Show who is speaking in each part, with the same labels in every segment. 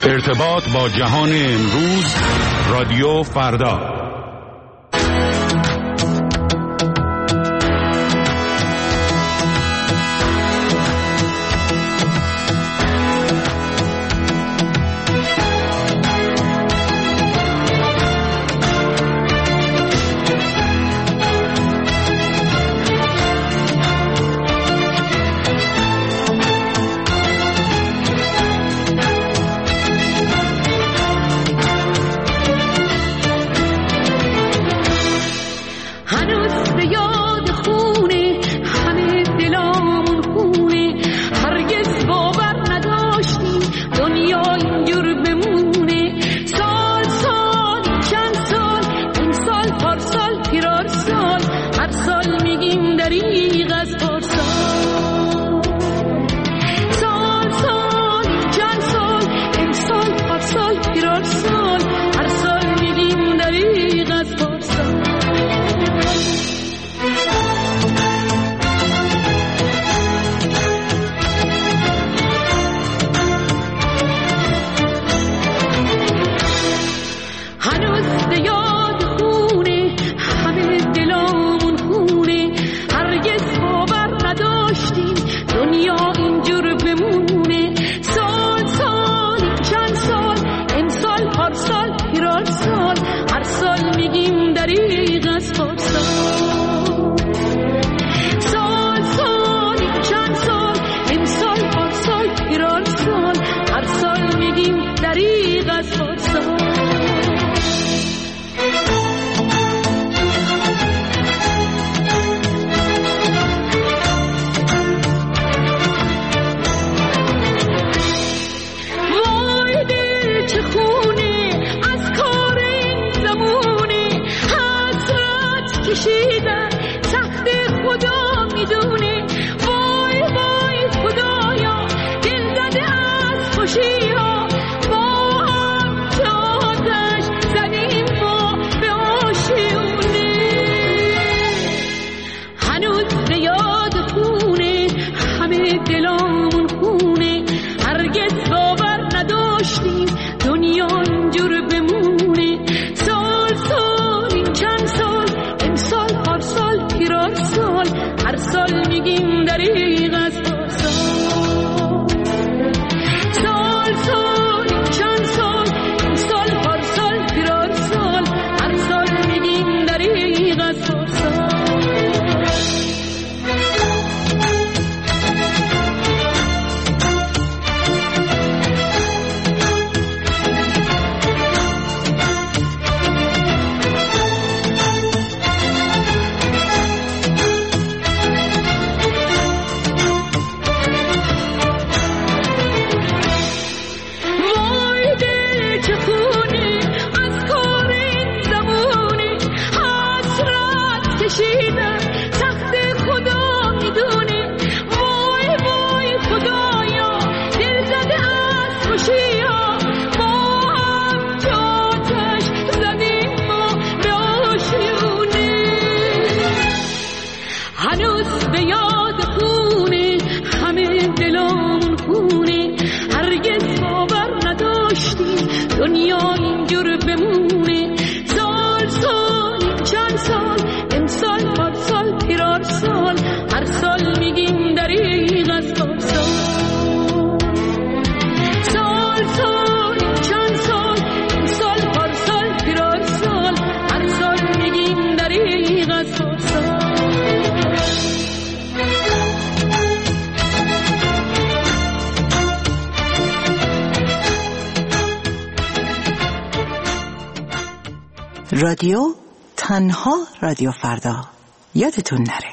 Speaker 1: ارتباط با جهان امروز، رادیو فردا.
Speaker 2: رادیو تنها رادیو فردا، یادتون نره.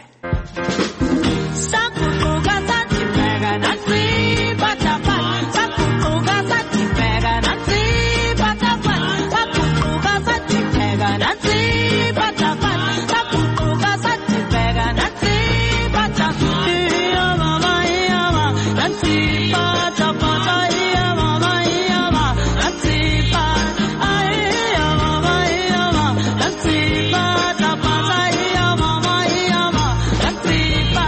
Speaker 3: Bye.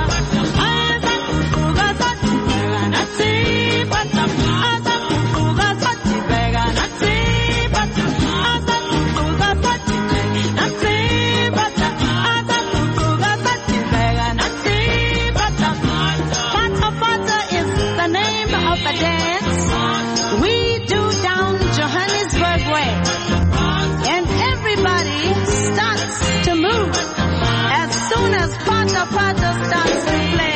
Speaker 3: dance we do down Johannesburg way, and everybody starts to move as soon as Pata Pata starts to play.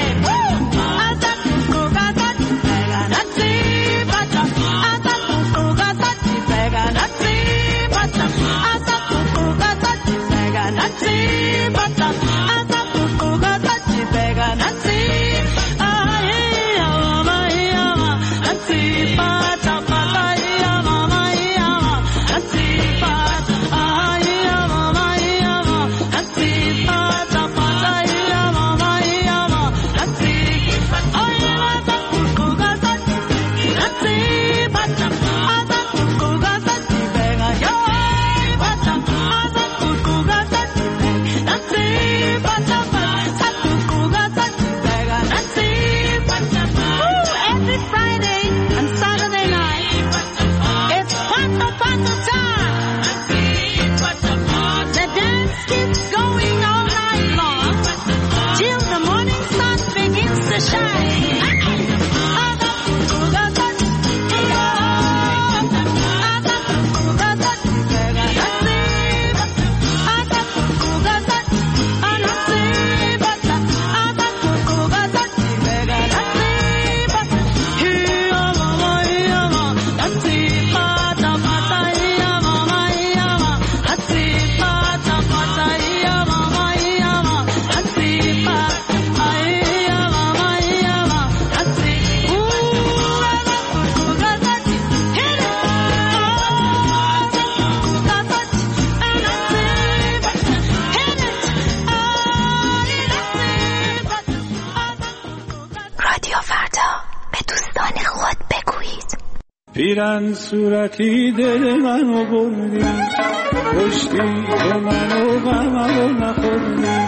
Speaker 4: پیرن صورتی دل منو بردی، کشتی تو منو غممو نخوردی.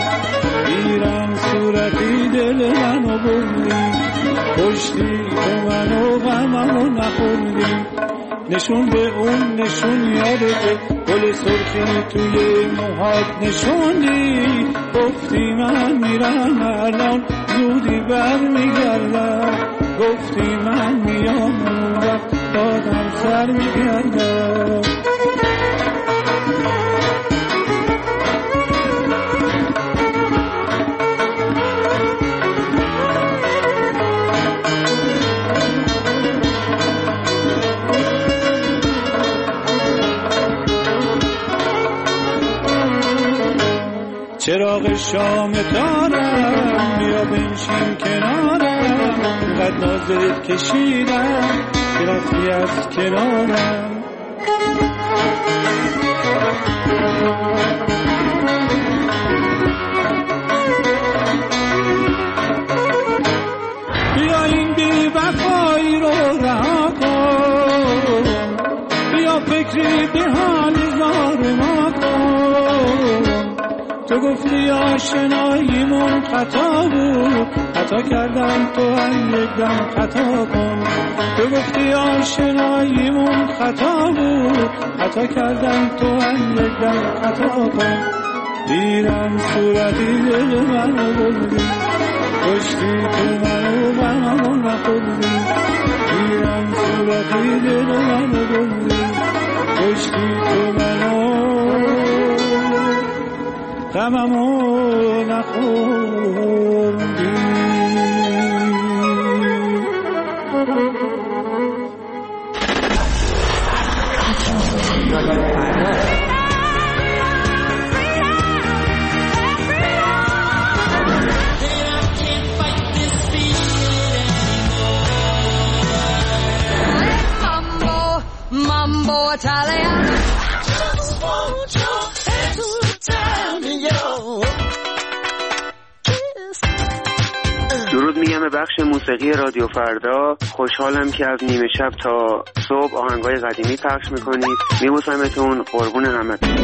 Speaker 4: پیرن صورتی دل منو بردی، کشتی تو منو غممو نخوردی. نشون به اون نشون یادته، گل سرخی توی موهات نشوندی. گفتی من میرم الان زودی برمیگردم، گفتی من میام اون وقت دادم سر میگردم. چراغ شام دارم، بیا بنشین کنارم. اینقدر نازت کشیدم که رفتی از کنارم. بیا این بی وفایی رو رها کن، بیا فکری به حال زار ما کن. تو گفتی آشناییمون خطا بود، خطا کردم تو هم یک دم خطا کن. تو گفتی آشناییمون خطا بود، خطا کردم تو هم یک دم خطا کن. دیرم صورتی دل منو بردی، کشتی تو منو غممو نخوردی. دیرم صورتی دل منو بردی، کشتی تو منو غممو نخوردی. Mambo Italian. Just want your hands to tell me your kiss. درود میگم به بخش موسیقی رادیو فردا. خوشحالم که از نیمه شب تا صبح آهنگای قدیمی پخش میکنید. میبوسمتون، قربون همتون.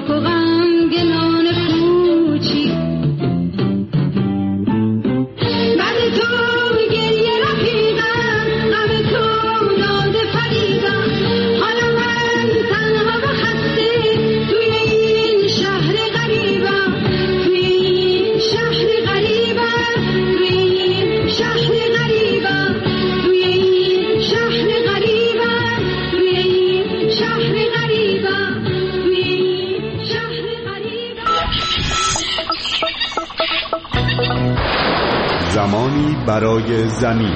Speaker 5: و غمگنان پوچی بعد تو گریه رفیقم غم تو ناله فریدم حالا من تنها و خسته توی این شهر غریبم توی این شهر غریبم توی این شهر غریبم توی این شهر غریبم توی این شهر غریبم توی این شهر غریبم.
Speaker 1: زمانی برای زمین.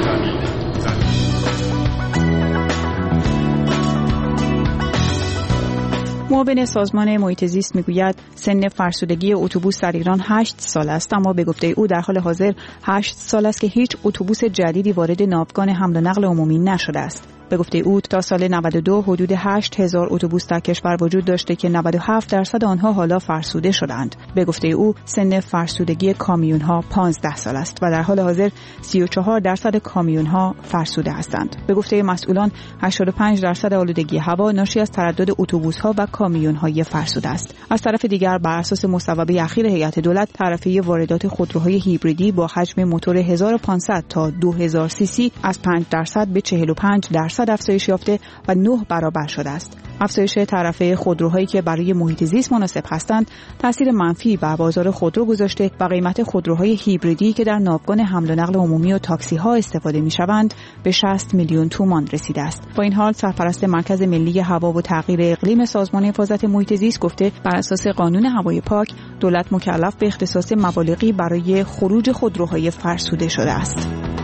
Speaker 6: معاون سازمان محیط زیست میگوید سن فرسودگی اتوبوس در ایران 8 سال است، اما به گفته او در حال حاضر 8 سال است که هیچ اتوبوس جدیدی وارد ناوگان حمل و نقل عمومی نشده است. به گفته او تا سال 92 حدود 8000 اتوبوس در کشور وجود داشته که 97% آنها حالا فرسوده شدند. به گفته او سن فرسودگی کامیون‌ها 15 سال است و در حال حاضر 34% کامیون‌ها فرسوده هستند. به گفته مسئولان 85% آلودگی هوا ناشی از تردد اتوبوس‌ها و کامیون‌های فرسوده است. از طرف دیگر بر اساس مصوبه اخیر هیئت دولت تعرفه واردات خودروهای هیبریدی با حجم موتور 1500 تا 2000 سی سی از 5% به 45% افزایش یافته و 9 برابر شده است. افزایش تعرفه خودروهایی که برای محیط زیست مناسب هستند تاثیر منفی بر بازار خودرو گذاشته و قیمت خودروهای هیبریدی که در ناوگان حمل و نقل عمومی و تاکسی ها استفاده می‌شوند به 60 میلیون تومان رسیده است. با این حال سرپرست مرکز ملی هوا و تغییر اقلیم سازمان حفاظت محیط زیست گفته بر اساس قانون هوای پاک دولت مکلف به اختصاص مبالغی برای خروج خودروهای فرسوده شده است.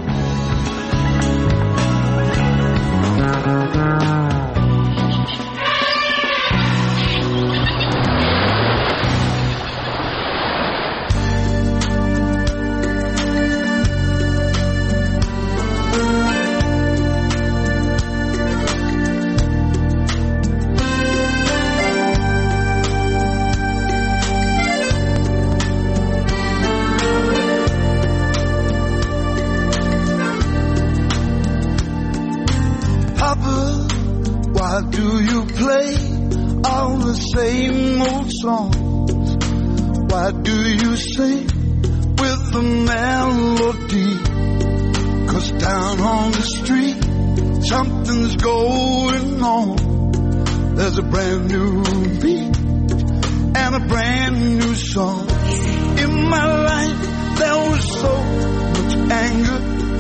Speaker 7: Why do you play all the same old songs? Why do you sing with the melody? 'Cause down on the street something's going on. There's a brand new beat and a brand new song. In my life there was so much anger,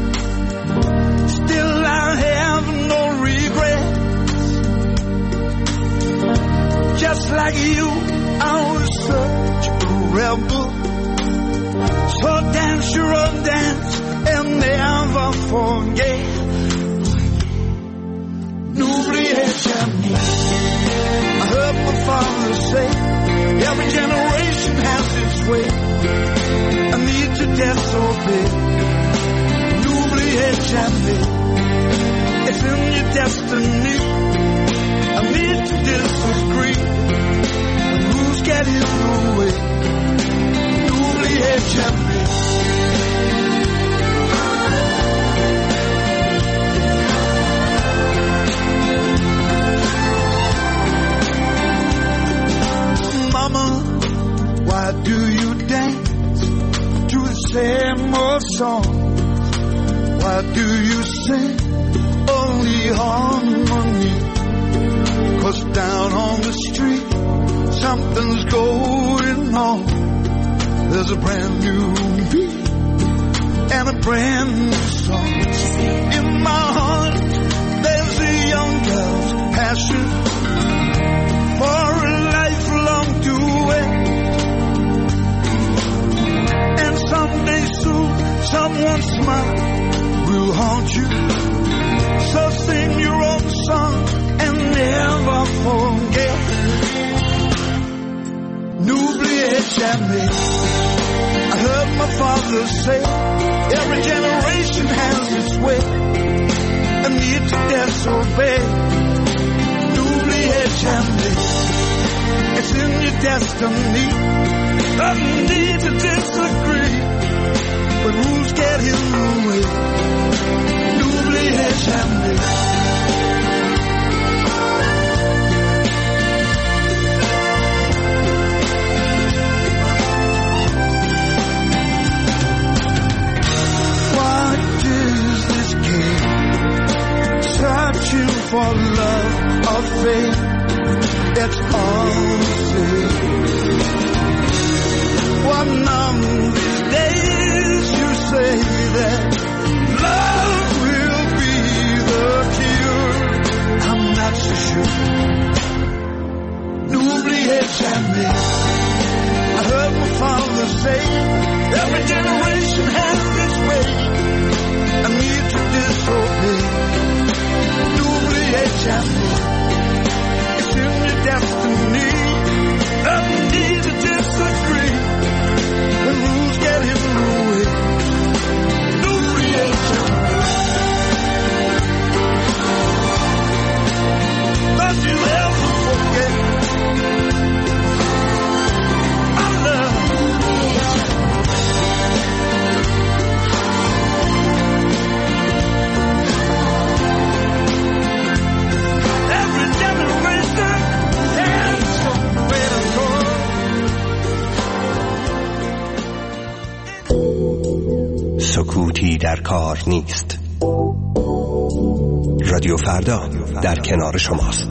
Speaker 7: still I have no regrets. Just like you, I was such a rebel. So dance your own dance and never forget. N'oubliez jamais. I heard my father say, every generation has its way. I need to disobey. N'oubliez jamais. It's in your destiny. I need to disagree. And who's getting in the way? N'oubliez jamais. Mama, why do you dance to the same old song? Why do you sing only harmony? 'Cause down on the street something's going on. There's a brand new beat and a brand new song. In my heart there's a young girl's passion for a lifelong duet. And someday soon someone's smile will haunt you. So sing your own song and never forget. N'oubliez jamais. I heard my father say, every generation has its way. I need to disobey. N'oubliez jamais. It's in your destiny. I need to disagree. But rules get in the way. N'oubliez jamais. that's all we say. One of these days you say that love will be the cure. I'm not so sure. N'oubliez jamais. I heard my father say, every generation has its way. I need to disobey. N'oubliez jamais. It's in your destiny. Nothing need to disagree. When rules get in the way. N'oubliez jamais. Don't you ever forget.
Speaker 8: سکوتی در کار نیست. رادیو فردا در کنار شماست.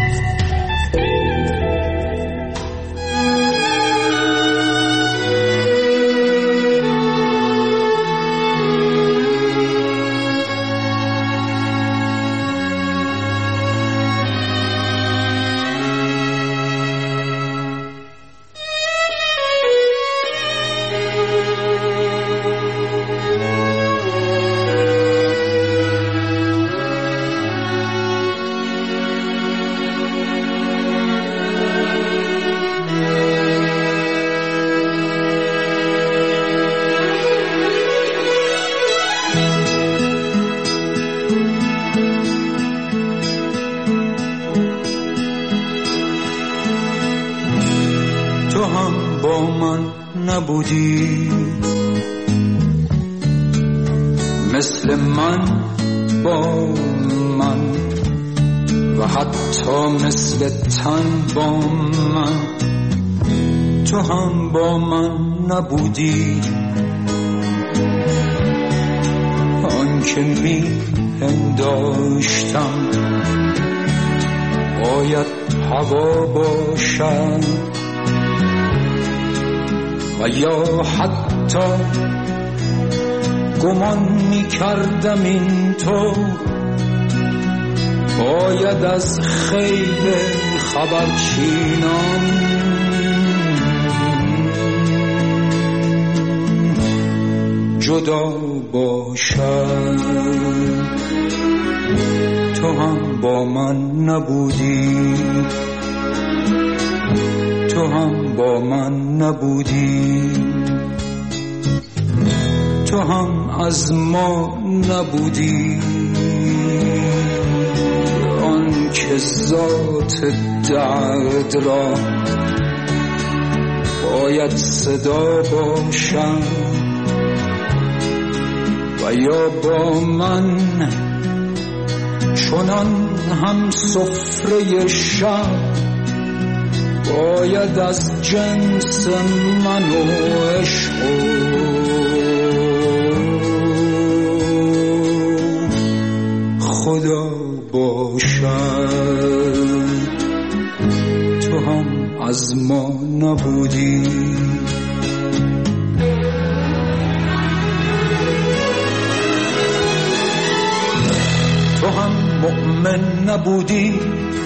Speaker 4: نبودی مثل من با من و حتی مثل تن با من تو هم با من نبودی آن که می پنداشتم باید هوا باشد و یا حتی گمان می کردم این تو باید از خیل خبرچینان جدا باشد تو هم با من نبودی تو هم با من نبودی تو هم از ما نبودی آن که ذات درد را باید صدا باشم و یا با من چنان هم سفره شب باید از جنس من و عشق خدا باشد تو هم از ما نبودی تو هم مؤمن نبودی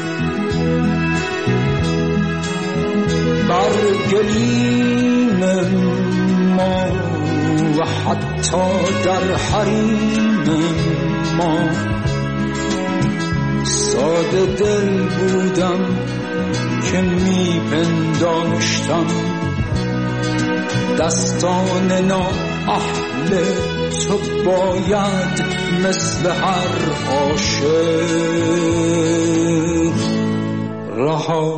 Speaker 4: بر گلیم ما و حتی در حریم ما ساده دل بودم که می پنداشتم دستان نااهل تو باید مثل هر عاشق رها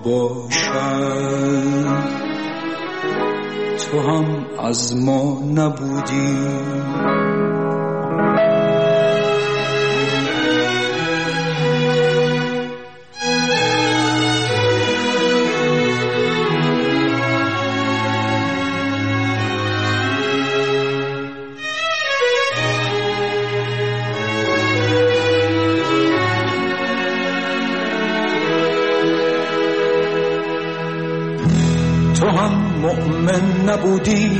Speaker 4: باشد تو هم از ما نبودی تو هم مؤمن نبودی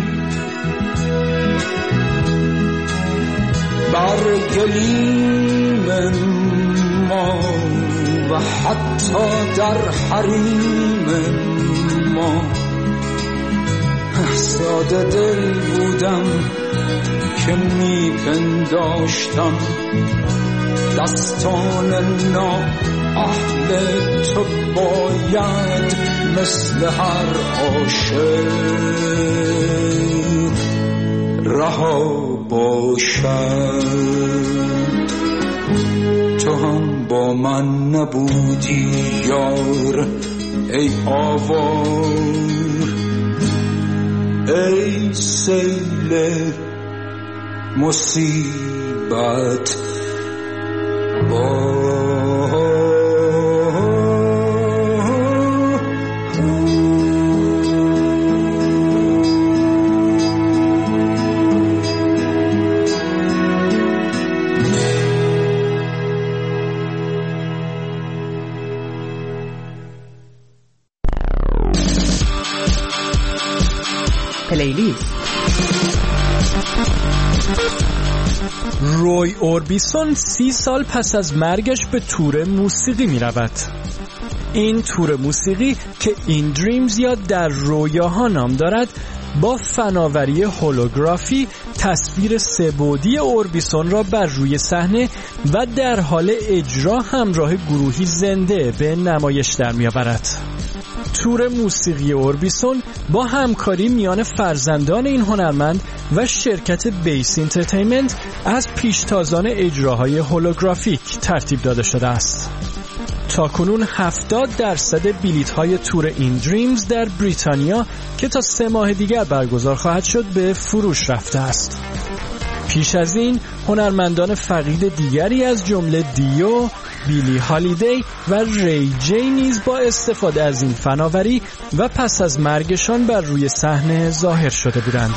Speaker 4: بر گلیم ما و حتی در حریم ما. ساده دل بودم که میپنداشتم دستان نا اهل تو باید مثل هر عاشق رها باشد. تو هم با من نبودی یار ای آوار، ای سیل مصیبت
Speaker 2: پلیلیست.
Speaker 9: روی اوربیسون 30 سال پس از مرگش به تور موسیقی می رود. این تور موسیقی که این دریمز یا در رویاها نام دارد با فناوری هولوگرافی تصویر سه‌بعدی اوربیسون را بر روی صحنه و در حال اجرا همراه گروهی زنده به نمایش در می آورد. تور موسیقی اوربیسون با همکاری میان فرزندان این هنرمند و شرکت بیس انترتینمنت از پیشتازان اجراهای هولوگرافیک ترتیب داده شده است. تاکنون 70% بلیط‌های تور این دریمز در بریتانیا که تا 3 ماه دیگر برگزار خواهد شد به فروش رفته است. پیش از این هنرمندان فقید دیگری از جمله دیو، بیلی هالیدی و ری جی نیز با استفاده از این فناوری و پس از مرگشان بر روی صحنه ظاهر شده بودند.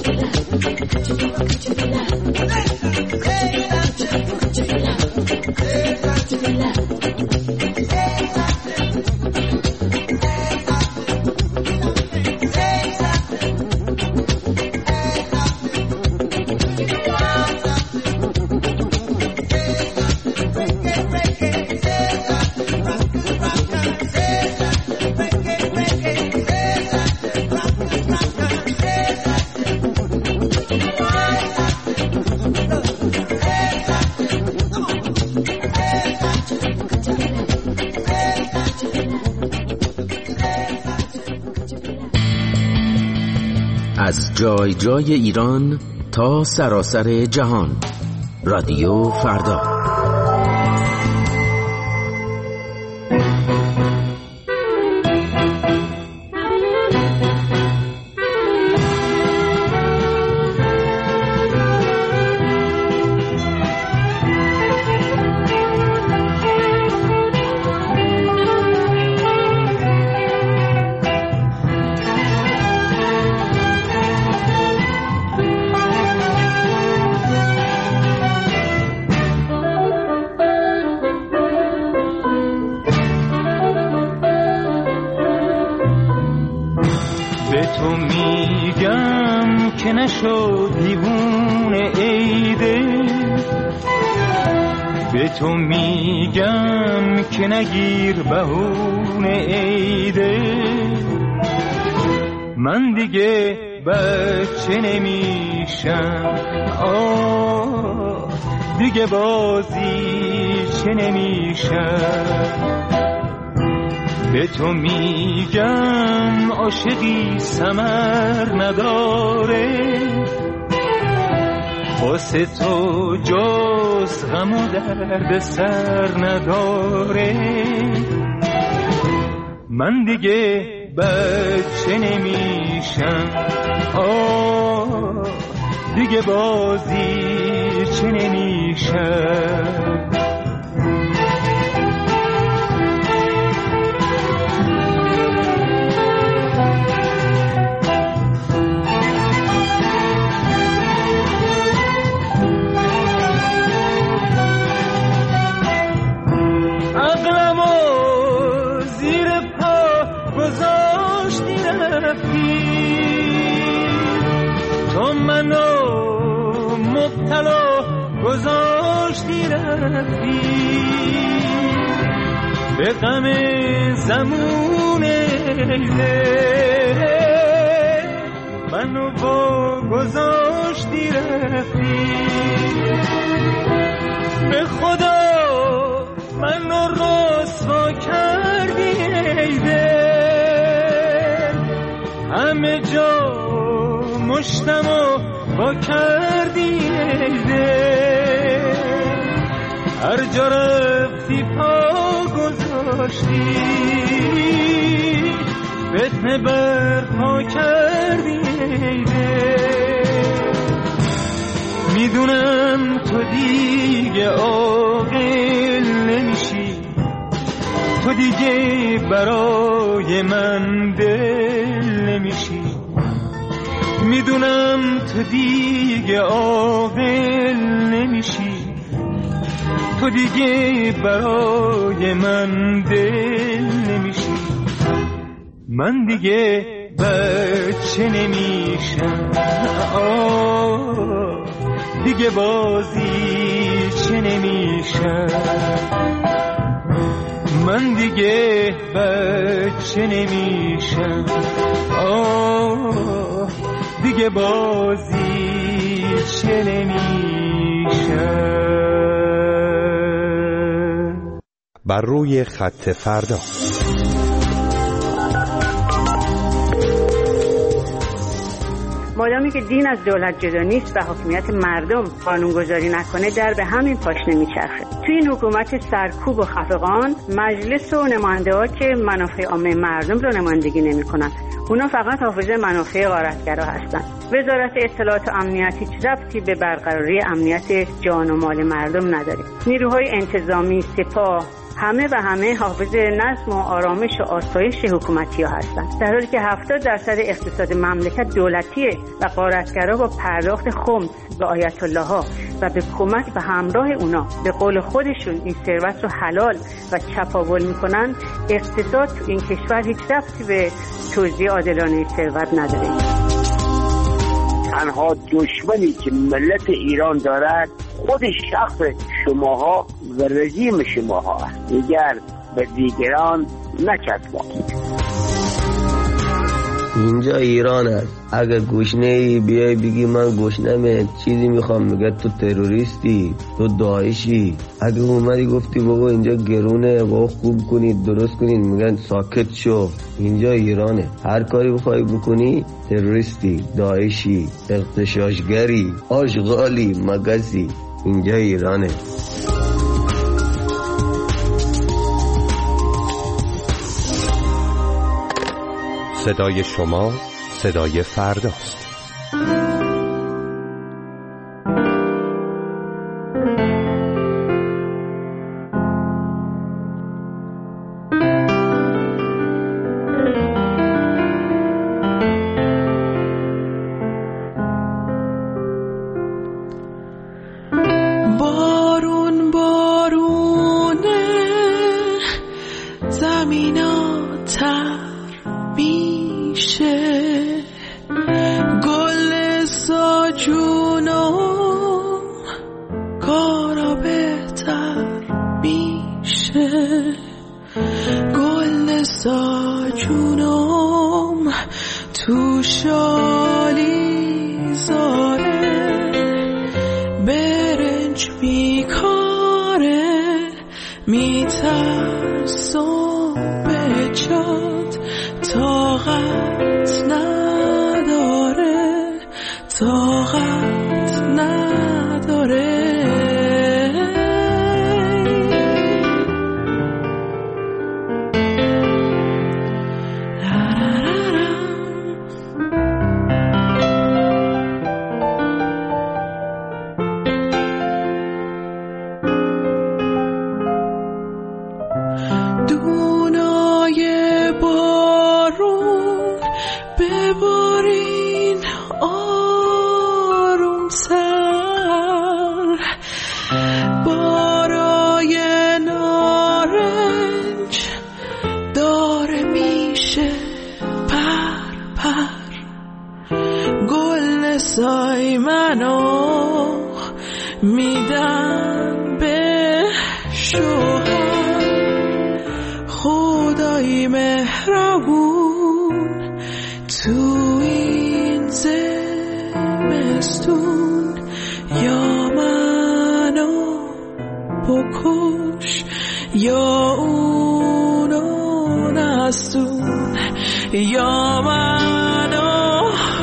Speaker 10: از جای جای ایران تا سراسر جهان، رادیو فردا.
Speaker 4: تو میگم که نشو دیوونه ایده، به تو میگم که نگیر بهونه ایده، من دیگه بچه نمیشم، دیگه بازی چه نمیشم. به تو میگم عاشقی ثمر نداره، واسه تو جز غم و درد سر نداره، من دیگه بچه نمیشم، دیگه بازی چه نمیشم. تو منو مبتلا گذاشتی رفتی، به غم زمونه منو با گذاشتی رفتی، به خدا منو رسوا کردی همه جا مشتمو با کردی هر جا رفتی پا گذاشتی، فتنه برپا کردی میدونم تو دیگه عاقل نمیشی، تو دیگه برای من دل نمیشی، میدونم تو دیگه عاقل نمیشی، تو دیگه برای من دل نمیشی، من دیگه بچه نمیشم، دیگه بازی چه نمیشم، من دیگه بچه نمیشم، دیگه بازی چه نمیشم.
Speaker 8: بر روی خط فردا.
Speaker 11: مادامی که دین از دولت جدا نیست و حاکمیت مردم قانونگذاری نکنه، در به همین پاشنه میچرخه. توی این حکومت سرکوب و خفقان، مجلس و نماینده‌ها که منافع عامه مردم رو نمایندگی نمی‌کنن، اونا فقط حافظ منافع غارتگرا هستن. وزارت اطلاعات و امنیت هیچ ربطی به برقراری امنیت جان و مال مردم نداره. نیروهای انتظامی، سپاه، همه و همه حافظ نظم و آرامش و آسایش حکومتی ها هستند، در حالی که 70% اقتصاد مملکت دولتیه و غارتگرا با پرداخت خمس به آیت الله ها و به کمک به همراه اونا به قول خودشون این ثروت رو حلال و چپاول میکنن. اقتصاد تو این کشور هیچ ربطی به توزیع عادلانه ثروت نداره.
Speaker 12: تنها دشمنی که ملت ایران دارد خود شخص شماها و رژیم شماها است، دیگر به دیگران نچسبانید.
Speaker 13: اینجا ایران است. اگر گشنه ای بیای بگی من گشنمه چیزی میخوام، میگه تو تروریستی، تو داعشی. اگر اومدی گفتی بابا اینجا گرونه، بابا خوب کنید درست کنید، میگن ساکت شو. اینجا ایرانه، هر کاری بخوای بکنی تروریستی، داعشی، اغتشاشگری، آشغالی، مگسی. اینجا ایرانه.
Speaker 8: صدای شما صدای فرداست.
Speaker 14: بارون بارونه زمینا تر میشه، گل ساجونم کارا بهتر میشه، گل ساجونم تو شالی زاره برنج میکاره، میترسم به جات طاقت نداره، طاقت نداره. دونای بارون ببارین آرومتر، بارای نارنج داره میشه پر پر، گل سای منو میدن به شوهر، خدای مهربون تو این زمستون یا منو بکش یا اونو نستون، یا منو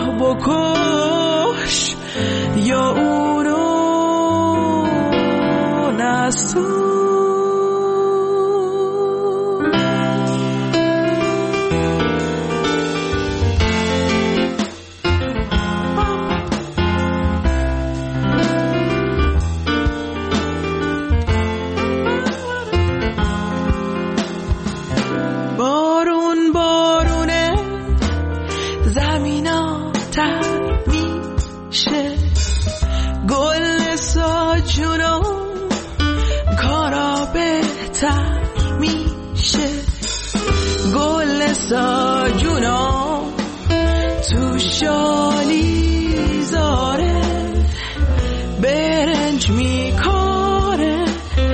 Speaker 14: بکش یا اونو نستون. بارون بارونه زمینا تر میشه، گل ساجونم کارا بهتر میشه، گل ساجونم تو شالی زاره برنج میکاره،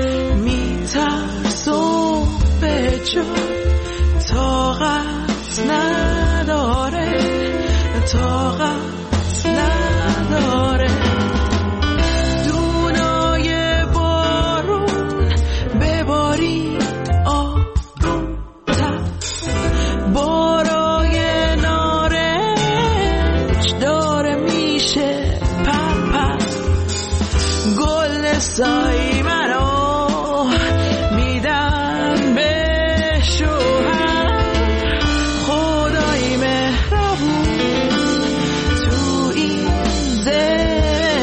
Speaker 14: میترسم به جا طاقت نداره، طاقت نداره. دونای بارون ببارید آرومتر، بارای نارنج داره میشه پر پر، گل سای منو میدن به شوهر، خدای مهربون تو این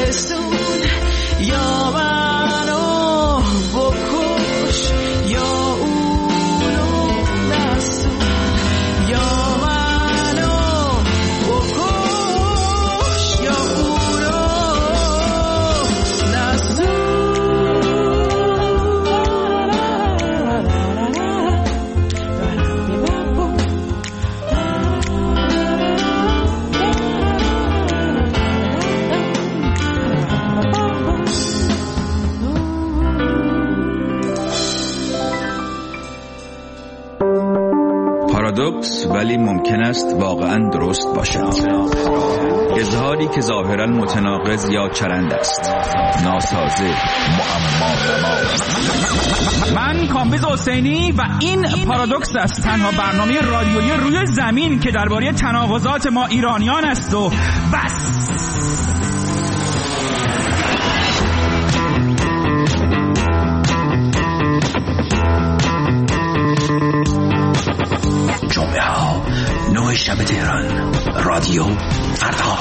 Speaker 14: زمستون یا منو بکش یا
Speaker 15: پارادوکس ولی ممکن است واقعا درست باشد. اظهاری که ظاهرا متناقض یا چرند است، ناسازه، معما.
Speaker 16: من کامبیز حسینی و این پارادوکس است، تنها برنامه رادیویی روی زمین که درباره تناقضات ما ایرانیان است و بس.
Speaker 17: جمعه ها 9 شب تهران، رادیو فردا.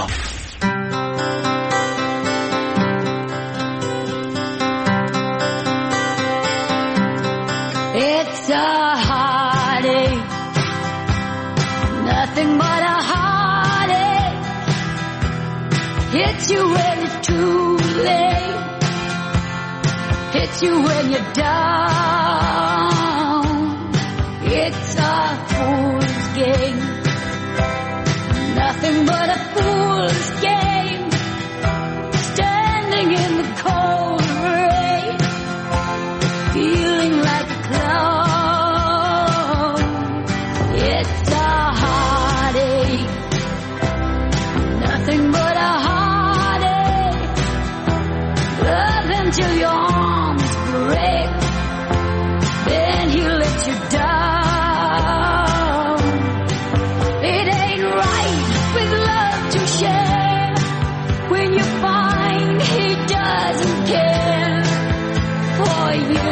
Speaker 5: It's a heartache, nothing but a heartache. Hits you when it's too late, hits you when you're down. It's a fool's game, nothing but a fool's game. Standing in the cold rain, feeling like a clown. It's a heartache, nothing but a heartache. Love until your arms break, then he lets you down. It ain't right with love to share when you find he doesn't care for you.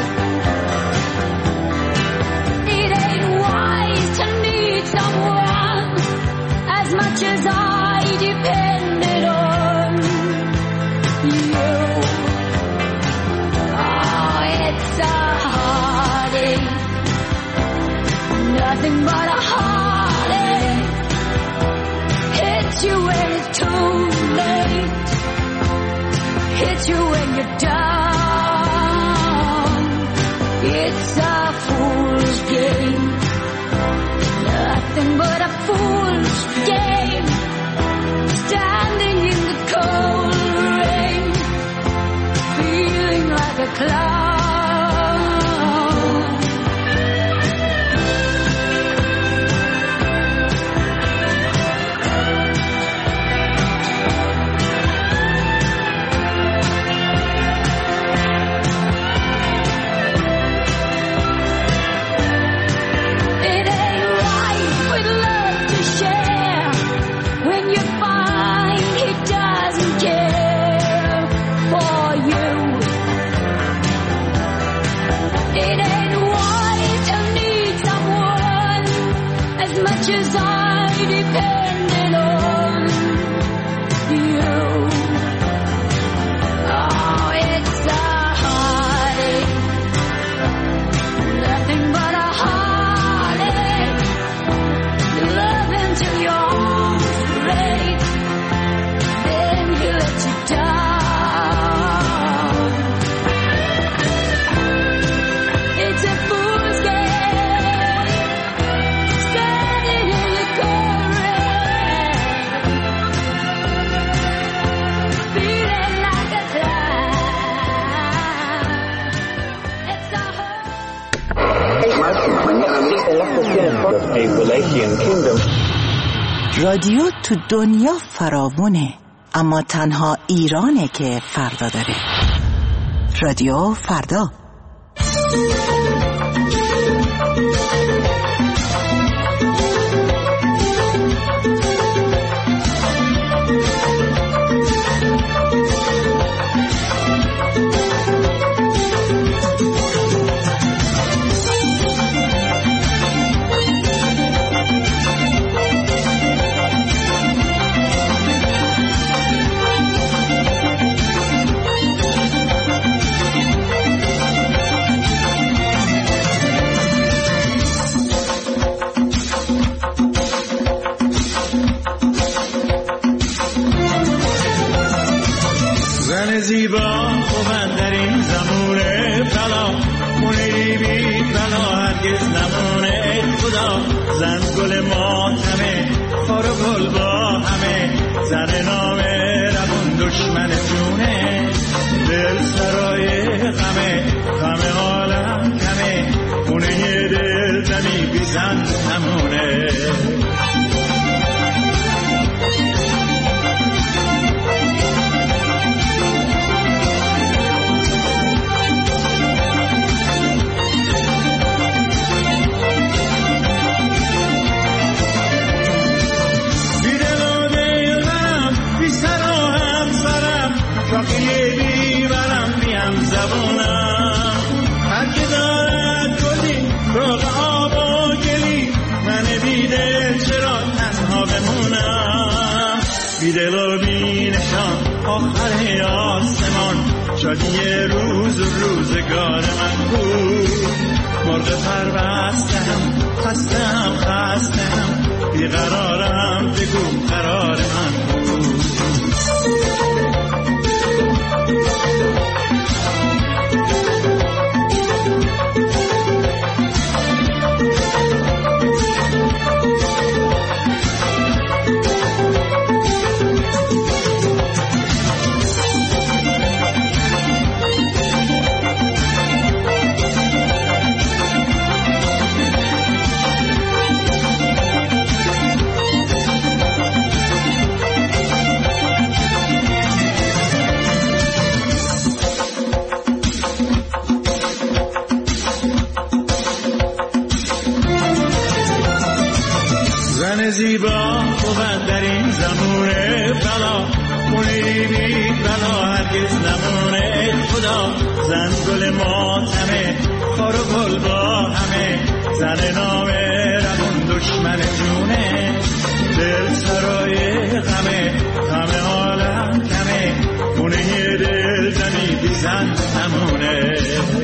Speaker 5: It ain't wise to need someone as much as I depended on you. Oh, it's a heartache, nothing but a heartache. Hits you when it's too late, hits you when you're down. It's a fool's game, nothing but a fool's game. Standing in the cold rain, feeling like a clown. It ain't right with love to share when you find he doesn't care for you. It ain't wise to need someone as much as I depended on you. Oh, it's a heartache, nothing but a heartache. Love until your arms break, then he lets you down. It's a fool's game, standing in the cold rain, feeling like a clown. It's a
Speaker 2: رادیو تو دنیا فراوونه، اما تنها ایرانه که فردا داره. رادیو فردا.
Speaker 4: زن زیبا خوبن در این زمونه بلا، خونه بی بلا هرگز نمونه. خدا زن گل ماتمه، خار و گل با همه، زن نامه روون دشمن جونه. دل سرای غمه، غم عالم کمه، خونه دل زنی بی زن بینشان آخر آسمان شادی روز و روزگار من بود. مرغ پربستم خستم بیقرارم بگو قرار من بود. زیبا بود در این زمونه بلا خونه بی بلا هرگز نمونه خدا. زن گل ماتمه خار و گل با همه زن نامه رمون دشمن جونه. دل سرای غمه عالم کمه خونه دل زنی بی زن نمونه.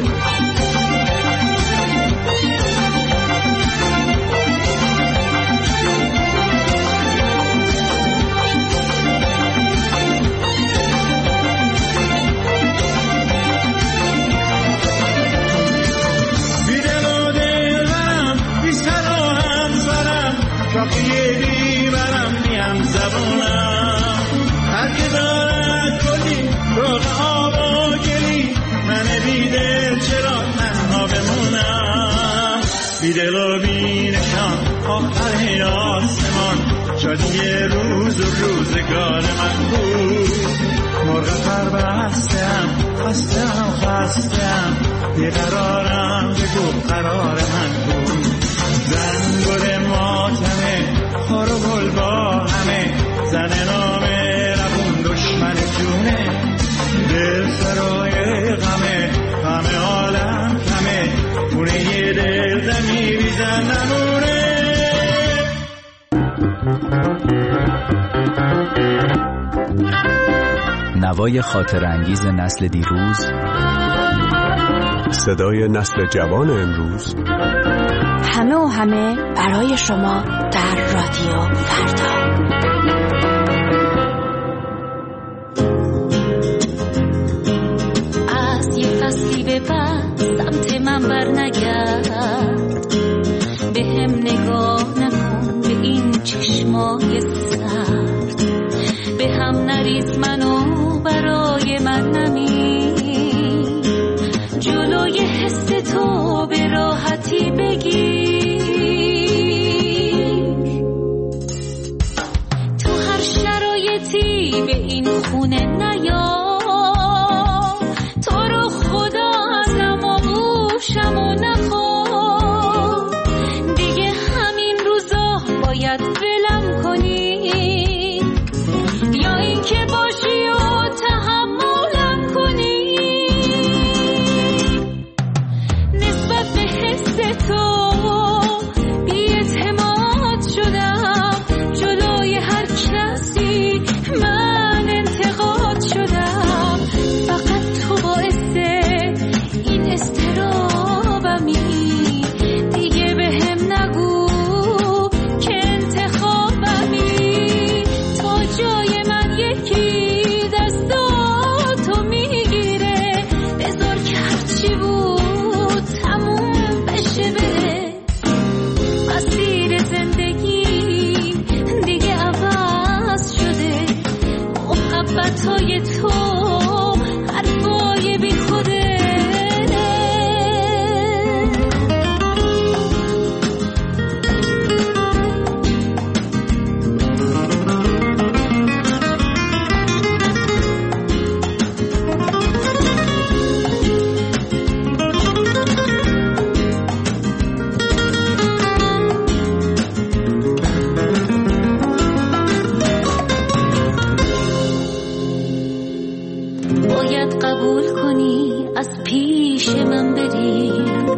Speaker 4: شاقیه بیبرم میم زبونم هر که دارد کلی روغ آب و گلی من بیدل چرا تنها بمونم. بیدل و بینشان آخر آسمان شادی روز و روزگار من بود. مرغ پربستم خستم بیقرارم بگو قرار من بود. زن گل ماتمه خار و گل با همه زن نامه ربون دشمن جونه. دل سرای غمه عالم کمه خونه دل زنی بی زن نمونه.
Speaker 18: نوای خاطر انگیز نسل دیروز،
Speaker 8: صدای نسل جوان امروز،
Speaker 19: همه و همه برای شما در رادیو فردا.
Speaker 5: از یه فصلی به بعد سمت من بر نگرد، به هم نگاه نکن به این چشمای سرد، به هم نریز منو برای من نمیر، جلوی حس تو به راحتی بگیر. تو هر شرایطی به این خونه نیا، تو رو خدا ازم آغوشم و نخواه، دیگه همین روزا باید ولم کنی یا این که باشی و تحملم کنی. نسبت به حس تو بی‌اعتماد شدم، جلوی هر کسی من انتقاد شدم، فقط تو باعث این اضطرابمی، دیگه به هم نگو که انتخابمی. تا جای من یکی دستاتو میگیره، بذار که هرچی بود تموم بشه بره. مسیر زندگی دیگه عوض شده، محبتای تو حرفای بی خوده. باید قبول کنی از پیش من بری،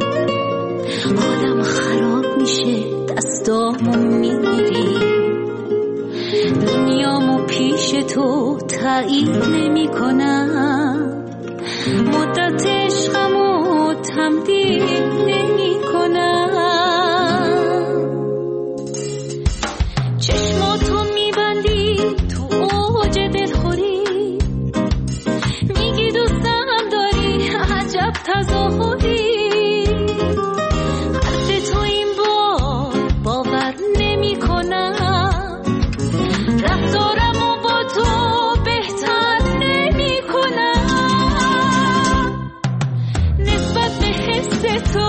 Speaker 5: حالم خراب میشه دستامو میگیری، دنیامو پیش تو تایید نمی کنم، مدت عشقمو تمدید نمی کنم. چشماتو میبندی تو اوج دلخوری، میگی دوستم داری عجب تظاهری، حرف تو این بار باور نمی کنم، رفتارمو با تو بهتر نمی کنم. نسبت به حس تو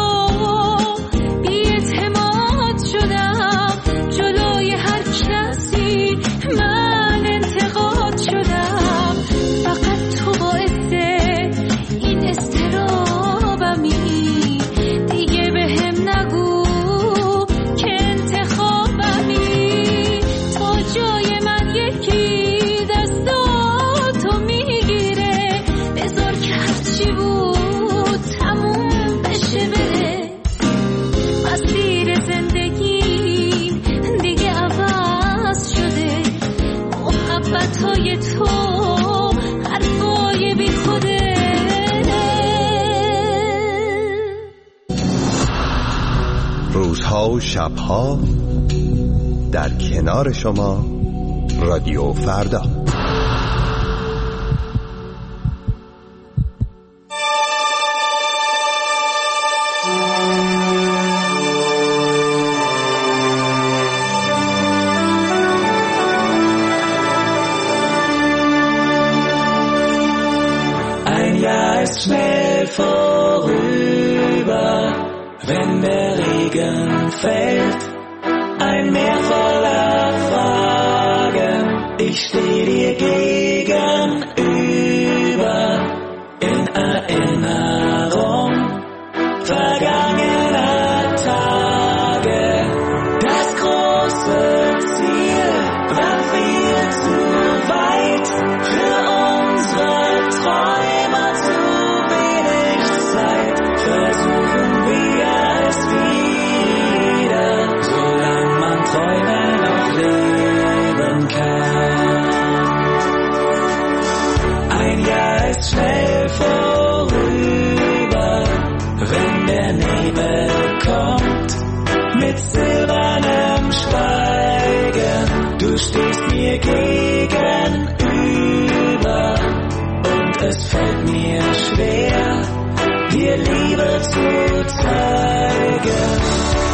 Speaker 5: بی‌اعتماد شدم، جلوی هر کسی من انتقاد شدم، فقط تو باعث این اضطرابمی، دیگه بهم نگو که انتخابمی، تا جای من یکی دستاتو میگیره، بذار که هرچی بود تموم بشه بره. مسیر زندگی دیگه عوض شده، محبتهای تو حرفای بی خوده.
Speaker 8: روزها و شبها در کنار شما رادیو فردا.
Speaker 14: Ein Jahr ist schnell vorüber, wenn der Regen fällt. Ein Meer voller Fragen, ich steh dir gegenüber. In Erinnerung vergangener Tage. Das große Ziel war viel zu weit, für unsere Träume zu wenig Zeit. Versuchen wir es wieder, solange man Träume noch leben kann. Ein Jahr ist schnell vorüber, wenn der Nebel kommt, mit silbernem Schweigen. Du stehst mir gegenüber und es fällt mir schwer, dir Liebe zu zeigen.